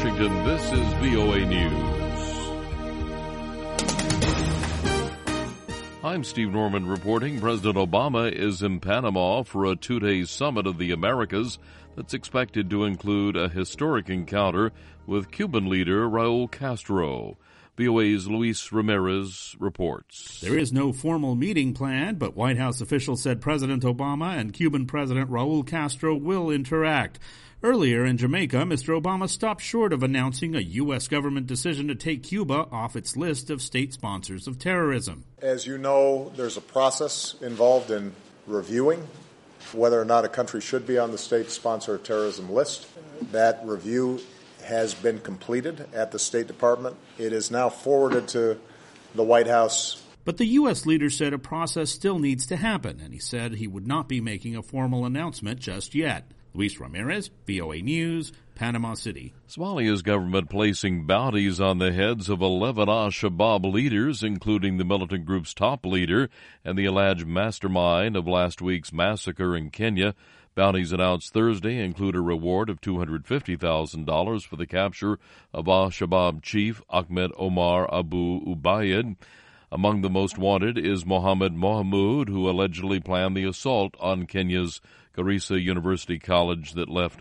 Washington, this is VOA News. I'm Steve Norman reporting. President Obama is in Panama for a two-day summit of the Americas that's expected to include a historic encounter with Cuban leader Raul Castro. VOA's Luis Ramirez reports. There is no formal meeting planned, but White House officials said President Obama and Cuban President Raul Castro will interact. Earlier in Jamaica, Mr. Obama stopped short of announcing a U.S. government decision to take Cuba off its list of state sponsors of terrorism. As you know, there's a process involved in reviewing whether or not a country should be on the state sponsor of terrorism list. That review has been completed at the State Department. It is now forwarded to the White House. But the U.S. leader said a process still needs to happen, and he said he would not be making a formal announcement just yet. Luis Ramirez, VOA News, Panama City. Somalia's government placing bounties on the heads of 11 al-Shabaab leaders, including the militant group's top leader and the alleged mastermind of last week's massacre in Kenya. Bounties announced Thursday include a reward of $250,000 for the capture of al-Shabaab chief Ahmed Omar Abu Ubaid. Among the most wanted is Mohammed Mohamud, who allegedly planned the assault on Kenya's Garissa University College that left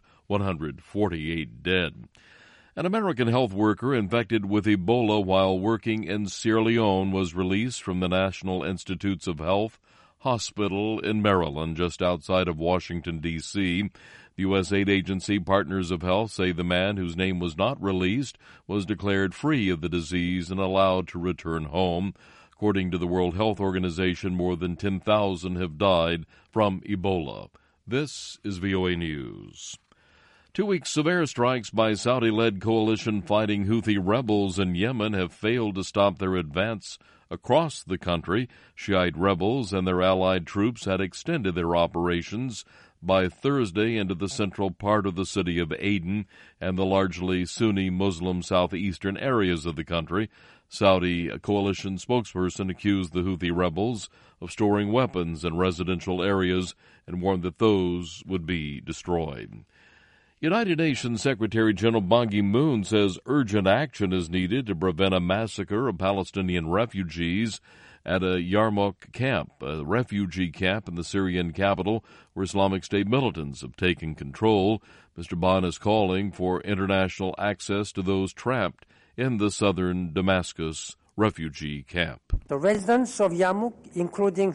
148 dead. An American health worker infected with Ebola while working in Sierra Leone was released from the National Institutes of Health Hospital in Maryland, just outside of Washington, D.C. The U.S. aid agency Partners of Health say the man, whose name was not released, was declared free of the disease and allowed to return home. According to the World Health Organization, more than 10,000 have died from Ebola. This is VOA News. 2 weeks of airstrikes by Saudi-led coalition fighting Houthi rebels in Yemen have failed to stop their advance across the country. Shiite rebels and their allied troops had extended their operations by Thursday into the central part of the city of Aden and the largely Sunni Muslim southeastern areas of the country. Saudi coalition spokesperson accused the Houthi rebels of storing weapons in residential areas and warned that those would be destroyed. United Nations Secretary General Ban Ki-moon says urgent action is needed to prevent a massacre of Palestinian refugees at a Yarmouk camp, a refugee camp in the Syrian capital where Islamic State militants have taken control. Mr. Ban is calling for international access to those trapped in the southern Damascus refugee camp. The residents of Yarmouk, including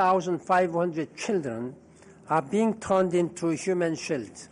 3,500 children, are being turned into human shields.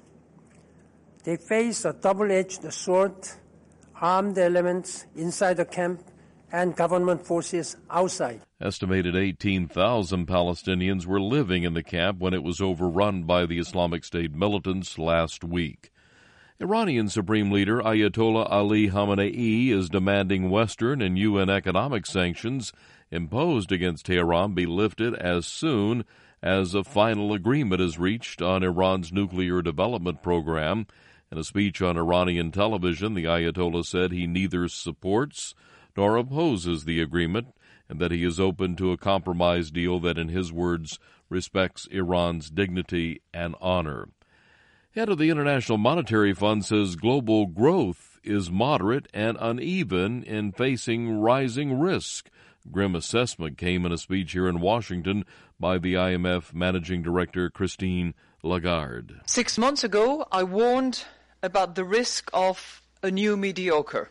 They face a double-edged sword, armed elements inside the camp, and government forces outside. Estimated 18,000 Palestinians were living in the camp when it was overrun by the Islamic State militants last week. Iranian Supreme Leader Ayatollah Ali Khamenei is demanding Western and UN economic sanctions imposed against Tehran be lifted as soon as a final agreement is reached on Iran's nuclear development program. In a speech on Iranian television, the Ayatollah said he neither supports nor opposes the agreement and that he is open to a compromise deal that, in his words, respects Iran's dignity and honor. Head of the International Monetary Fund says global growth is moderate and uneven in facing rising risk. Grim assessment came in a speech here in Washington by the IMF Managing Director Christine Lagarde. 6 months ago, I warned about the risk of a new mediocre,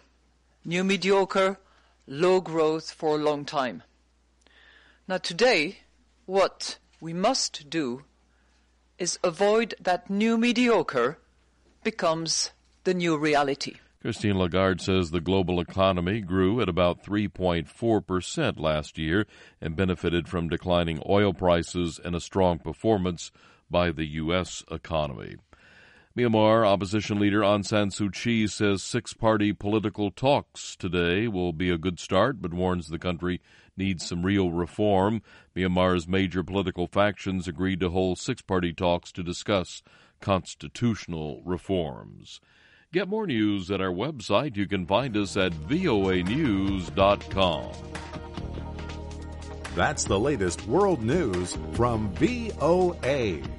low growth for a long time. Now today, what we must do is avoid that new mediocre becomes the new reality. Christine Lagarde says the global economy grew at about 3.4% last year and benefited from declining oil prices and a strong performance by the U.S. economy. Myanmar opposition leader Aung San Suu Kyi says six-party political talks today will be a good start, but warns the country needs some real reform. Myanmar's major political factions agreed to hold six-party talks to discuss constitutional reforms. Get more news at our website. You can find us at voanews.com. That's the latest world news from VOA.